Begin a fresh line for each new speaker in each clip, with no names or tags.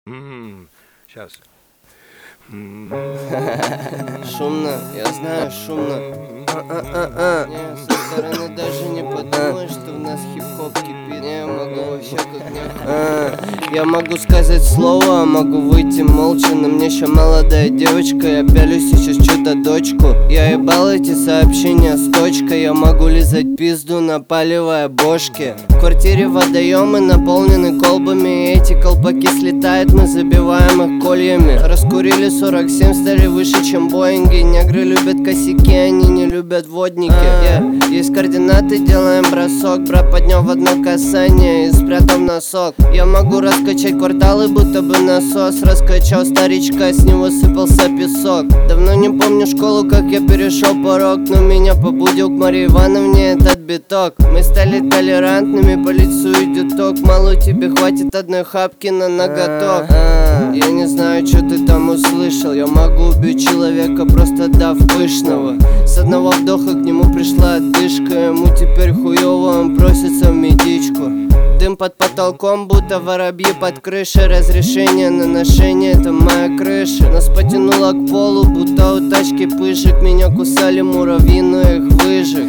Сейчас.
Шумно, я знаю, шумно. Не, со стороны даже не подумаешь, что в нас хип-хоп кипит. Не, могу вообще как нехуй. Я могу сказать слово, а могу выйти молча. Но мне еще молодая девочка, я пялюсь сейчас чью-то дочку. Я ебал эти сообщения с точкой. Я могу лизать пизду, напаливая бошки. В квартире водоемы наполнены колбами, и эти колпаки слетают, мы забиваем их кольями. Раскурили 47, стали выше, чем боинги. Негры любят косяки, они не любят водники. Есть координаты, делаем бросок. Брат поднял в одно касание и спрятал носок. Я могу раскачать кварталы, будто бы насос. Раскачал старичка, с него сыпался песок. Давно не помню школу, как я перешел порог, но меня побудил к Марии Ивановне этот биток. Мы стали толерантными, по лицу идет ток. Мало тебе хватит одной хапки на ноготок. Я не знаю, что ты там услышал. Я могу убить человека, просто дав пышного. С одного вдоха к нему пришла отдышка. Ему теперь хуёво, он просится в медичку. Дым под потолком, будто воробьи под крышей. Разрешение на ношение, это моя крыша. Нас потянуло к полу, будто у тачки пышек. Меня кусали муравьи, но их выжег.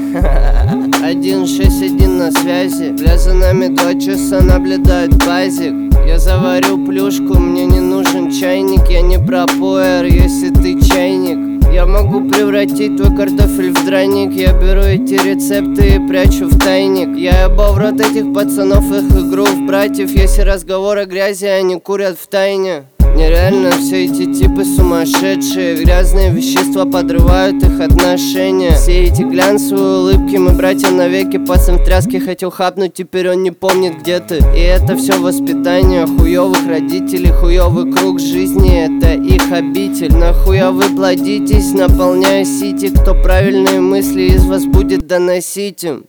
161 на связи. Бля, за нами 2 часа наблюдает базик. Я заварю плюшку, мне не нужен чайник. Я не про пуэр, если ты чайник. Я могу превратить твой картофель в драник. Я беру эти рецепты и прячу в тайник. Я ебал в рот этих пацанов, их игру в братьев. Если разговоры грязи, они курят в тайне. Нереально, все эти типы сумасшедшие. Грязные вещества подрывают их отношения. Все эти глянцевые улыбки, мы братья навеки. Пацан в тряске хотел хапнуть, теперь он не помнит, где ты. И это все воспитание хуёвых родителей. Хуёвый круг жизни, это их обитель. Нахуя вы плодитесь, наполняя сити. Кто правильные мысли из вас будет доносить им?